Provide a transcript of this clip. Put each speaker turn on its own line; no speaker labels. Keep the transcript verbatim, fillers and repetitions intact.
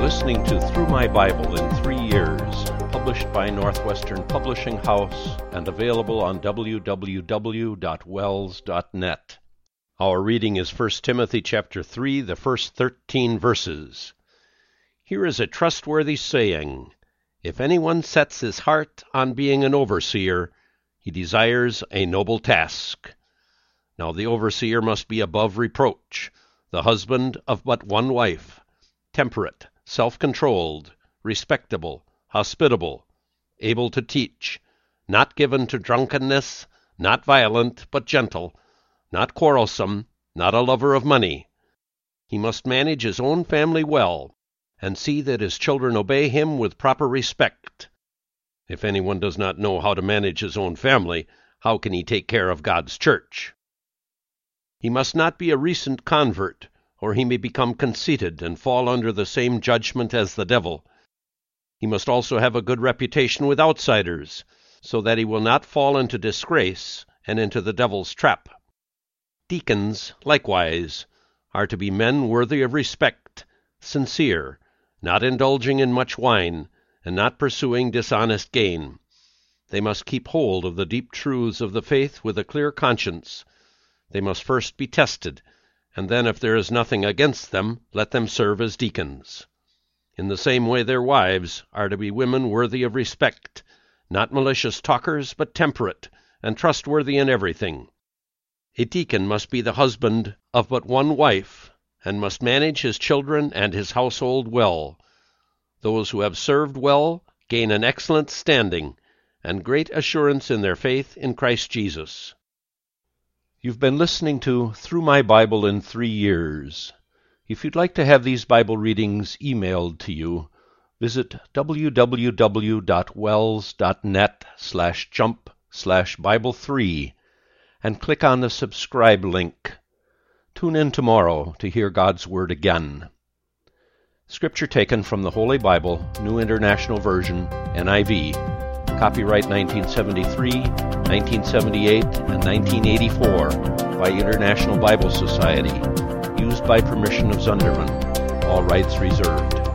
listening to Through My Bible in Three Years, published by Northwestern Publishing House and available on w w w dot wells dot net. Our reading is First Timothy chapter three, the first thirteen verses. Here is a trustworthy saying, "If anyone sets his heart on being an overseer, he desires a noble task." Now the overseer must be above reproach, the husband of but one wife, temperate, self-controlled, respectable, hospitable, able to teach, not given to drunkenness, not violent, but gentle, not quarrelsome, not a lover of money. He must manage his own family well, and see that his children obey him with proper respect. If anyone does not know how to manage his own family, how can he take care of God's church? He must not be a recent convert, or he may become conceited and fall under the same judgment as the devil. He must also have a good reputation with outsiders, so that he will not fall into disgrace and into the devil's trap. Deacons, likewise, are to be men worthy of respect, sincere, not indulging in much wine, and not pursuing dishonest gain. They must keep hold of the deep truths of the faith with a clear conscience. They must first be tested, and then if there is nothing against them, let them serve as deacons. In the same way their wives are to be women worthy of respect, not malicious talkers, but temperate, and trustworthy in everything. A deacon must be the husband of but one wife, and must manage his children and his household well. Those who have served well gain an excellent standing, and great assurance in their faith in Christ Jesus. You've been listening to Through My Bible in Three Years. If you'd like to have these Bible readings emailed to you, visit w w w dot wells dot net slash jump slash Bible three and click on the subscribe link. Tune in tomorrow to hear God's Word again. Scripture taken from the Holy Bible, New International Version, N I V. Copyright nineteen seventy-three, nineteen seventy-eight, and nineteen eighty-four by International Bible Society. Used by permission of Zunderman. All rights reserved.